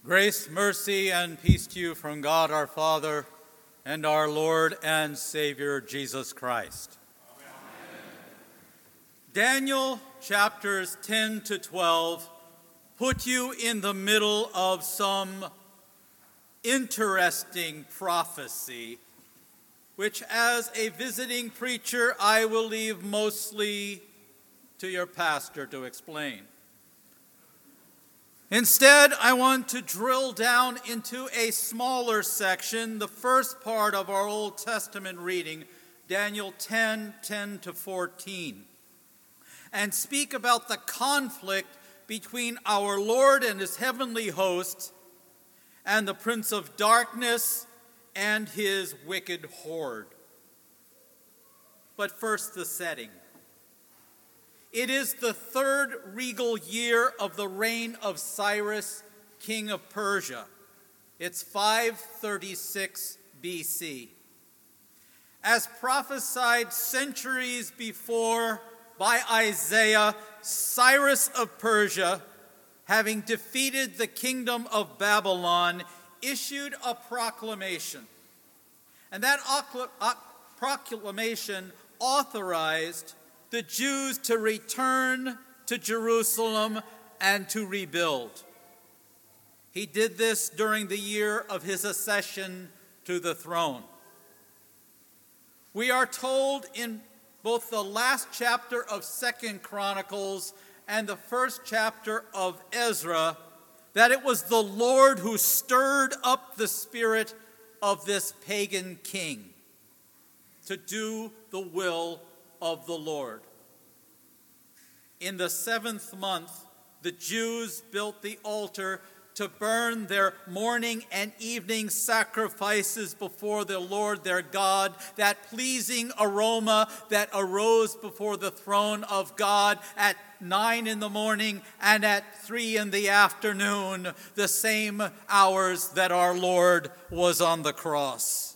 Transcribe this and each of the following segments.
Grace, mercy, and peace to you from God our Father and our Lord and Savior Jesus Christ. Amen. Daniel chapters 10 to 12 put you in the middle of some interesting prophecy, which as a visiting preacher I will leave mostly to your pastor to explain. Instead, I want to drill down into a smaller section, the first part of our Old Testament reading, Daniel 10 to 14, and speak about the conflict between our Lord and his heavenly host and the prince of darkness and his wicked horde. But first, the setting. It is the third regal year of the reign of Cyrus, king of Persia. It's 536 BC. As prophesied centuries before by Isaiah, Cyrus of Persia, having defeated the kingdom of Babylon, issued a proclamation. And that proclamation authorized the Jews to return to Jerusalem and to rebuild. He did this during the year of his accession to the throne. We are told in both the last chapter of 2 Chronicles and the first chapter of Ezra that it was the Lord who stirred up the spirit of this pagan king to do the will of the Lord. In the 7th month, the Jews built the altar to burn their morning and evening sacrifices before the Lord their God, that pleasing aroma that arose before the throne of God at 9 in the morning and at 3 in the afternoon, the same hours that our Lord was on the cross.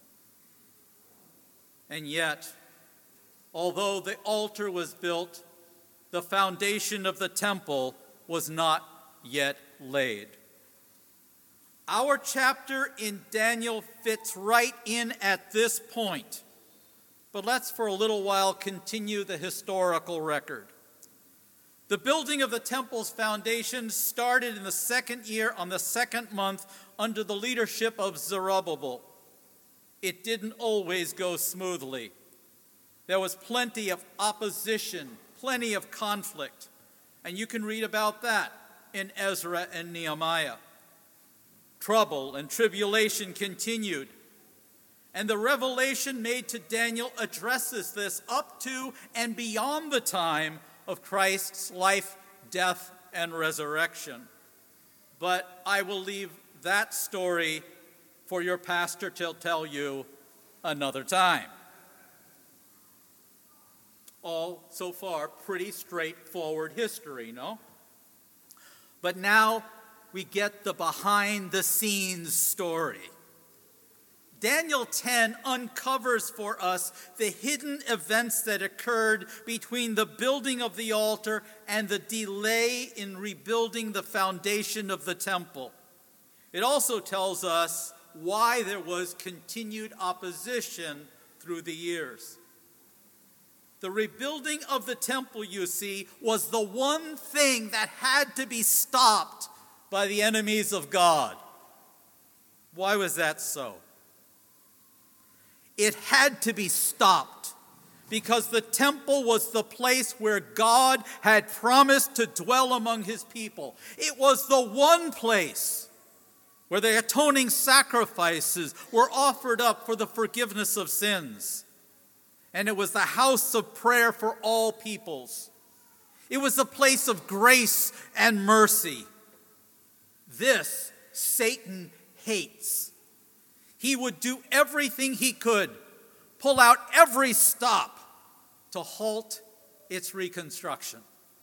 And yet, although the altar was built, the foundation of the temple was not yet laid. Our chapter in Daniel fits right in at this point. But let's for a little while continue the historical record. The building of the temple's foundation started in the second year on the 2nd month under the leadership of Zerubbabel. It didn't always go smoothly. There was plenty of opposition, plenty of conflict, and you can read about that in Ezra and Nehemiah. Trouble and tribulation continued, and the revelation made to Daniel addresses this up to and beyond the time of Christ's life, death, and resurrection. But I will leave that story for your pastor to tell you another time. All, so far, pretty straightforward history, no? But now we get the behind-the-scenes story. Daniel 10 uncovers for us the hidden events that occurred between the building of the altar and the delay in rebuilding the foundation of the temple. It also tells us why there was continued opposition through the years. The rebuilding of the temple, you see, was the one thing that had to be stopped by the enemies of God. Why was that so? It had to be stopped because the temple was the place where God had promised to dwell among his people. It was the one place where the atoning sacrifices were offered up for the forgiveness of sins. And it was the house of prayer for all peoples. It was a place of grace and mercy. This Satan hates. He would do everything he could, pull out every stop to halt its reconstruction.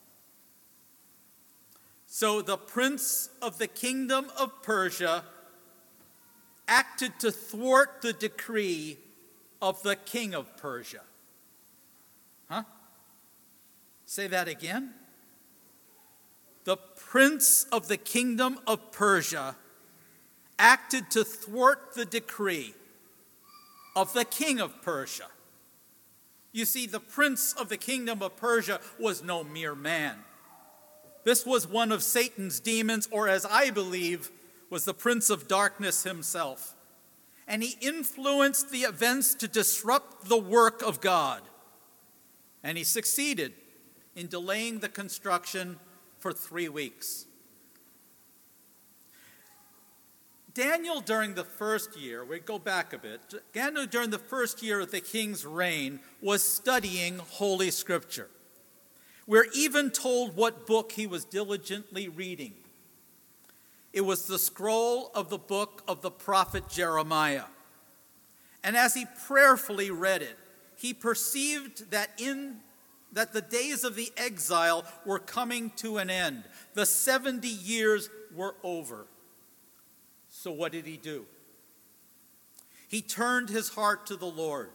So the prince of the kingdom of Persia acted to thwart the decree of the king of Persia. Say that again. the prince of the kingdom of Persia acted to thwart the decree of the king of Persia. You see, the prince of the kingdom of Persia was no mere man. This was one of Satan's demons, or as I believe, was the prince of darkness himself. And he influenced the events to disrupt the work of God. And he succeeded in delaying the construction for 3 weeks. Daniel, during the first year, we go back a bit, Daniel, during the first year of the king's reign, was studying Holy Scripture. We're even told what book he was diligently reading. It was the scroll of the book of the prophet Jeremiah. And as he prayerfully read it, he perceived that the days of the exile were coming to an end. The 70 years were over. So what did he do? He turned his heart to the Lord.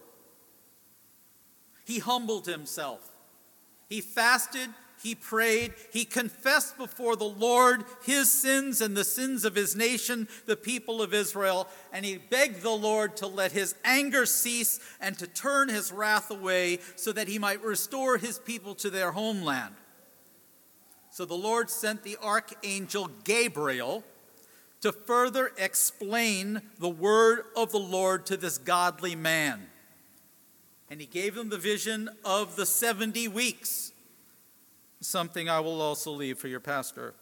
He humbled himself. He fasted, he prayed, he confessed before the Lord his sins and the sins of his nation, the people of Israel, and he begged the Lord to let his anger cease and to turn his wrath away so that he might restore his people to their homeland. So the Lord sent the archangel Gabriel to further explain the word of the Lord to this godly man. And he gave him the vision of the 70 weeks, something I will also leave for your pastor.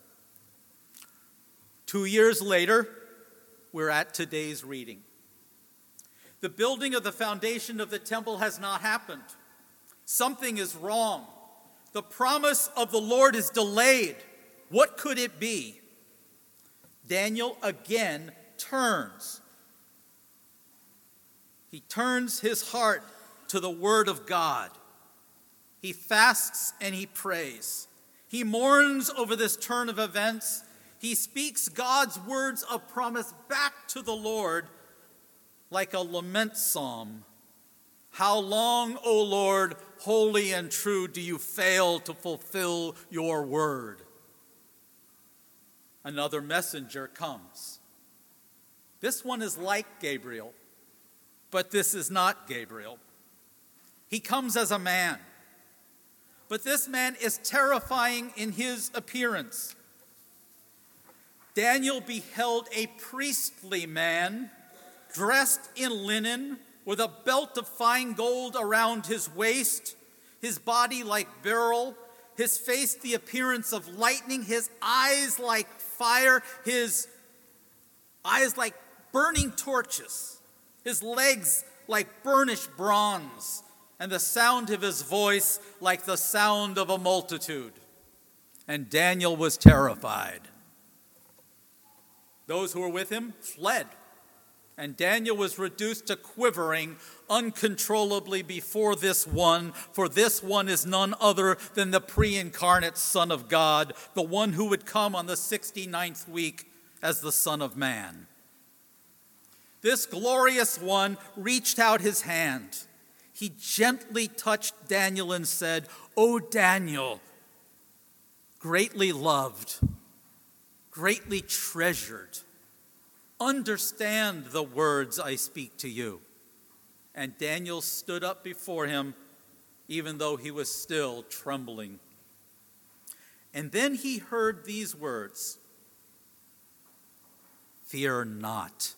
2 years later, we're at today's reading. The building of the foundation of the temple has not happened. Something is wrong. The promise of the Lord is delayed. What could it be? Daniel again turns. He turns his heart to the word of God. He fasts and he prays. He mourns over this turn of events. He speaks God's words of promise back to the Lord like a lament psalm. How long, O Lord, holy and true, do you fail to fulfill your word? Another messenger comes. This one is like Gabriel, but this is not Gabriel. He comes as a man, but this man is terrifying in his appearance. Daniel beheld a priestly man dressed in linen with a belt of fine gold around his waist, his body like beryl, his face the appearance of lightning, his eyes like fire, his eyes like burning torches, his legs like burnished bronze, and the sound of his voice like the sound of a multitude. And Daniel was terrified. Those who were with him fled, and Daniel was reduced to quivering uncontrollably before this one, for this one is none other than the pre-incarnate Son of God, the one who would come on the 69th week as the Son of Man. This glorious one reached out his hand. He gently touched Daniel and said, "O Daniel, greatly loved, greatly treasured, understand the words I speak to you." And Daniel stood up before him, even though he was still trembling. And then he heard these words, "Fear not.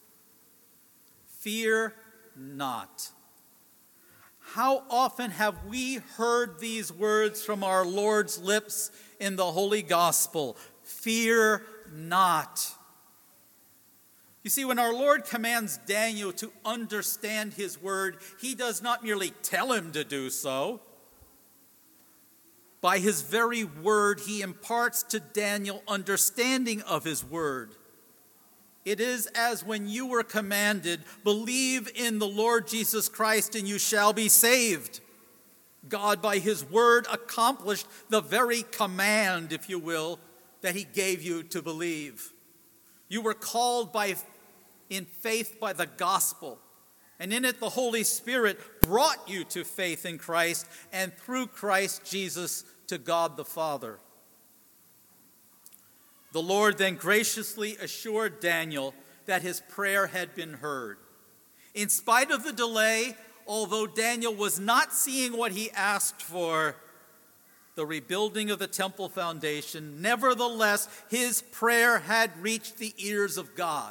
Fear not." How often have we heard these words from our Lord's lips in the Holy Gospel? Fear not. You see, when our Lord commands Daniel to understand his word, he does not merely tell him to do so. By his very word, he imparts to Daniel understanding of his word. It is as when you were commanded, "Believe in the Lord Jesus Christ and you shall be saved." God, by his word, accomplished the very command, if you will, that he gave you to believe. You were called in faith by the gospel, and in it the Holy Spirit brought you to faith in Christ, and through Christ Jesus to God the Father. The Lord then graciously assured Daniel that his prayer had been heard. In spite of the delay, although Daniel was not seeing what he asked for, the rebuilding of the temple foundation, nevertheless, his prayer had reached the ears of God.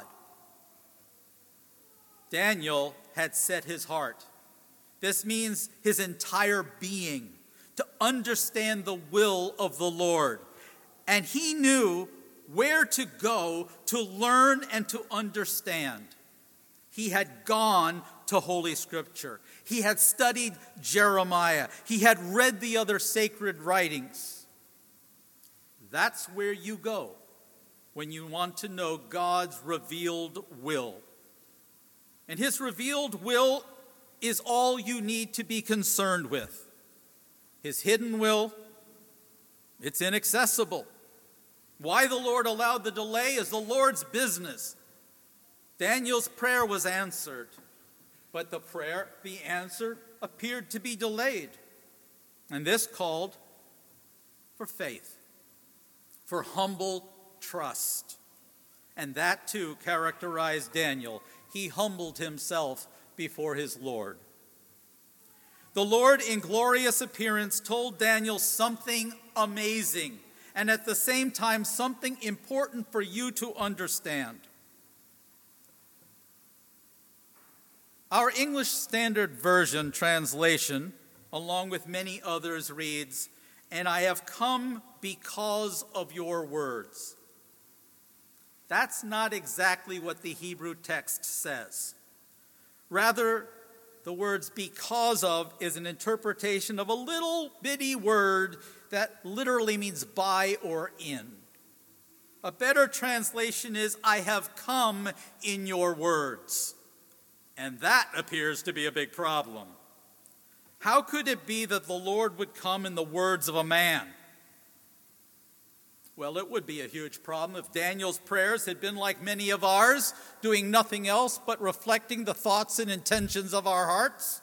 Daniel had set his heart, this means his entire being, to understand the will of the Lord. And he knew where to go to learn and to understand. He had gone to Holy Scripture. He had studied Jeremiah. He had read the other sacred writings. That's where you go when you want to know God's revealed will. And his revealed will is all you need to be concerned with. His hidden will, it's inaccessible. Why the Lord allowed the delay is the Lord's business. Daniel's prayer was answered, but the answer appeared to be delayed. And this called for faith, for humble trust. And that too characterized Daniel. He humbled himself before his Lord. The Lord in glorious appearance told Daniel something amazing, and at the same time something important for you to understand. Our English Standard Version translation, along with many others, reads, "And I have come because of your words." That's not exactly what the Hebrew text says. Rather, the words "because of" is an interpretation of a little bitty word that literally means by or in. A better translation is, "I have come in your words." And that appears to be a big problem. How could it be that the Lord would come in the words of a man? Well, it would be a huge problem if Daniel's prayers had been like many of ours, doing nothing else but reflecting the thoughts and intentions of our hearts.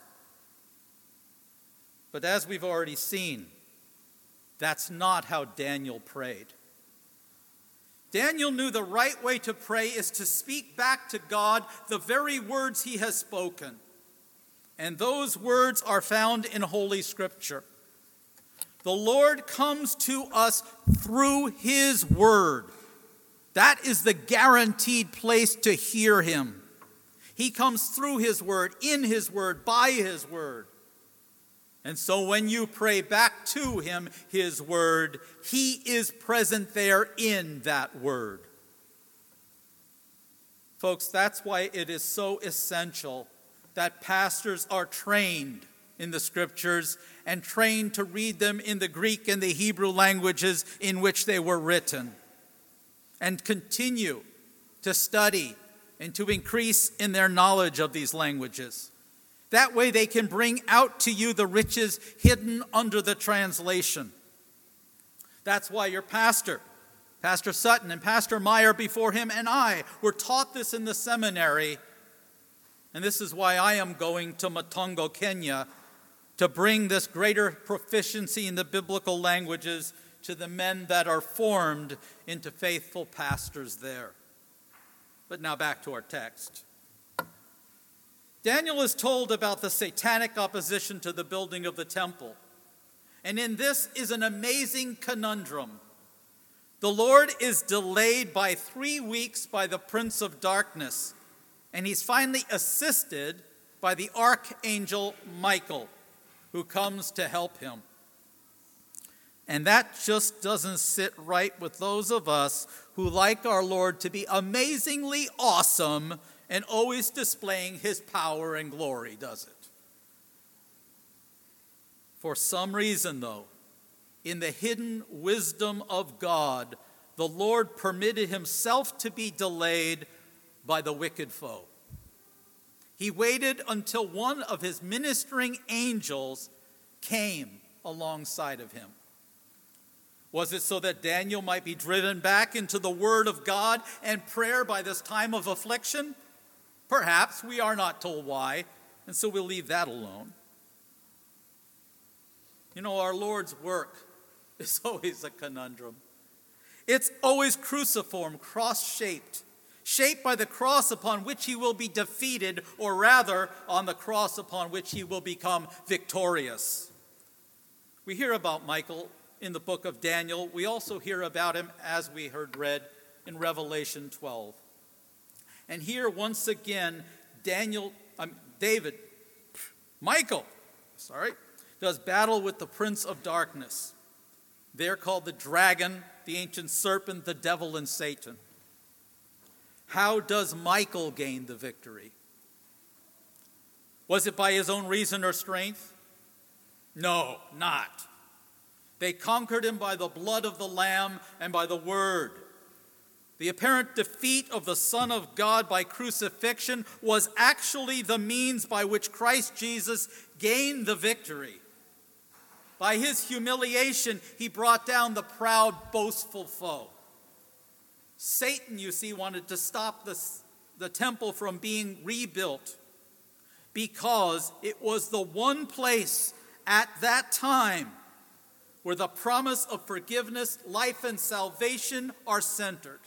But as we've already seen, that's not how Daniel prayed. Daniel knew the right way to pray is to speak back to God the very words he has spoken. And those words are found in Holy Scripture. The Lord comes to us through his word. That is the guaranteed place to hear him. He comes through his word, in his word, by his word. And so when you pray back to him his word, he is present there in that word. Folks, that's why it is so essential that pastors are trained in the Scriptures and trained to read them in the Greek and the Hebrew languages in which they were written, and continue to study and to increase in their knowledge of these languages. That way they can bring out to you the riches hidden under the translation. That's why your pastor, Pastor Sutton and Pastor Meyer before him, and I were taught this in the seminary. And this is why I am going to Matongo, Kenya, to bring this greater proficiency in the biblical languages to the men that are formed into faithful pastors there. But now back to our text. Daniel is told about the satanic opposition to the building of the temple. And in this is an amazing conundrum. The Lord is delayed by 3 weeks by the prince of darkness, and he's finally assisted by the archangel Michael, who comes to help him. And that just doesn't sit right with those of us who like our Lord to be amazingly awesome and always displaying his power and glory, does it? For some reason, though, in the hidden wisdom of God, the Lord permitted himself to be delayed by the wicked foe. He waited until one of his ministering angels came alongside of him. Was it so that Daniel might be driven back into the word of God and prayer by this time of affliction? Perhaps. We are not told why, and so we'll leave that alone. You know, our Lord's work is always a conundrum. It's always cruciform, cross-shaped, shaped by the cross upon which he will be defeated, or rather, on the cross upon which he will become victorious. We hear about Michael in the book of Daniel. We also hear about him, as we heard read, in Revelation 12. And here, once again, Michael does battle with the prince of darkness. They're called the dragon, the ancient serpent, the devil, and Satan. How does Michael gain the victory? Was it by his own reason or strength? No, not. They conquered him by the blood of the Lamb and by the word. The apparent defeat of the Son of God by crucifixion was actually the means by which Christ Jesus gained the victory. By his humiliation, he brought down the proud, boastful foe. Satan, you see, wanted to stop the temple from being rebuilt because it was the one place at that time where the promise of forgiveness, life, and salvation are centered.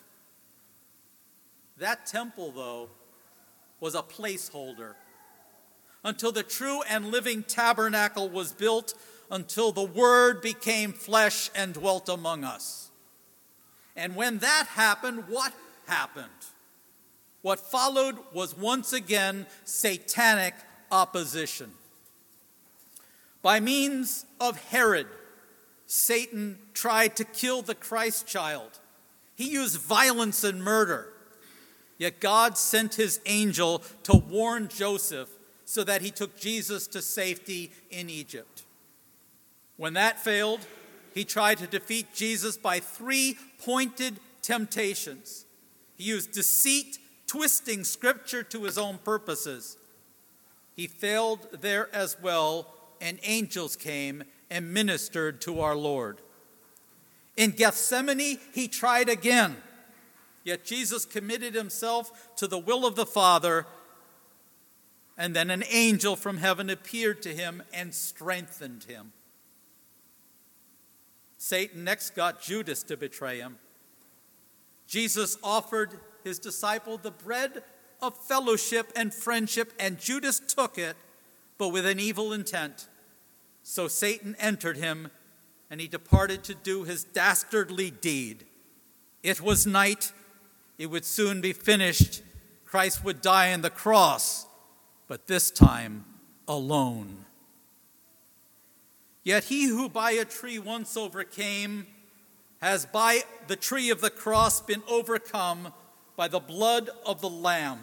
That temple, though, was a placeholder until the true and living tabernacle was built, until the Word became flesh and dwelt among us. And when that happened, what happened? What followed was once again satanic opposition. By means of Herod, Satan tried to kill the Christ child. He used violence and murder. Yet God sent his angel to warn Joseph so that he took Jesus to safety in Egypt. When that failed, he tried to defeat Jesus by 3 pointed temptations. He used deceit, twisting Scripture to his own purposes. He failed there as well, and angels came and ministered to our Lord. In Gethsemane, he tried again. Yet Jesus committed himself to the will of the Father, and then an angel from heaven appeared to him and strengthened him. Satan next got Judas to betray him. Jesus offered his disciple the bread of fellowship and friendship, and Judas took it, but with an evil intent. So Satan entered him, and he departed to do his dastardly deed. It was night. It would soon be finished. Christ would die on the cross, but this time alone. Yet he who by a tree once overcame has by the tree of the cross been overcome by the blood of the Lamb.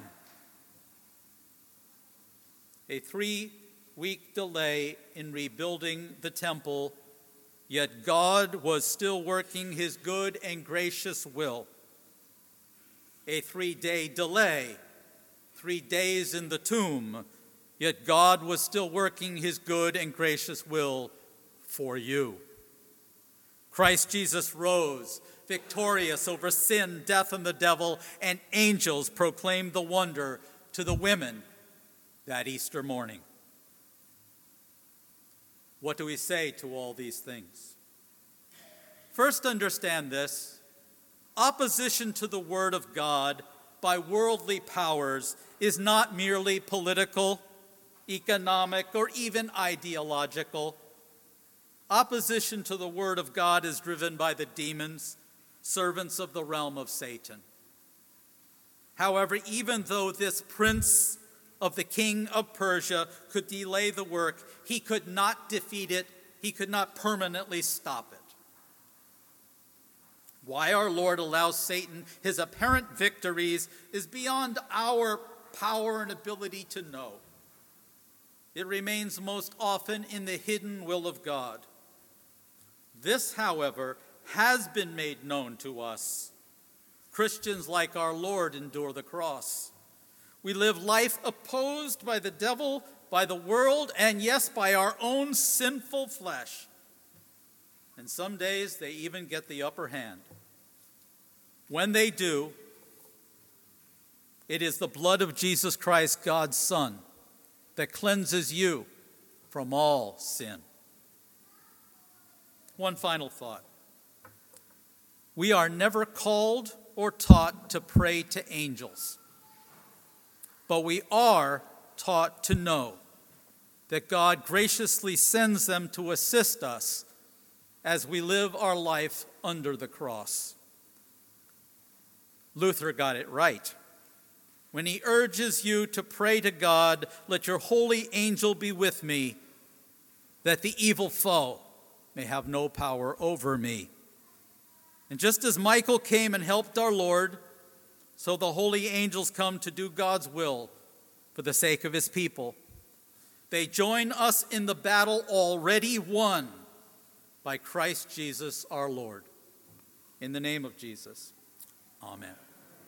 A 3-week delay in rebuilding the temple, yet God was still working his good and gracious will. A 3-day delay, 3 days in the tomb, yet God was still working his good and gracious will for you. Christ Jesus rose, victorious over sin, death, and the devil, and angels proclaimed the wonder to the women that Easter morning. What do we say to all these things? First, understand this. Opposition to the Word of God by worldly powers is not merely political, economic, or even ideological. Opposition to the Word of God is driven by the demons, servants of the realm of Satan. However, even though this prince of the king of Persia could delay the work, he could not defeat it, he could not permanently stop it. Why our Lord allows Satan his apparent victories is beyond our power and ability to know. It remains most often in the hidden will of God. This, however, has been made known to us. Christians like our Lord endure the cross. We live life opposed by the devil, by the world, and yes, by our own sinful flesh. And some days they even get the upper hand. When they do, it is the blood of Jesus Christ, God's Son, that cleanses you from all sin. One final thought. We are never called or taught to pray to angels, but we are taught to know that God graciously sends them to assist us as we live our life under the cross. Luther got it right when he urges you to pray to God, "Let your holy angel be with me, that the evil foe may have no power over me." And just as Michael came and helped our Lord, so the holy angels come to do God's will for the sake of his people. They join us in the battle already won by Christ Jesus our Lord. In the name of Jesus, amen.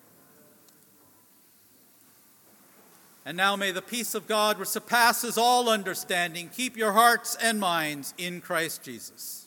And now may the peace of God, which surpasses all understanding, keep your hearts and minds in Christ Jesus.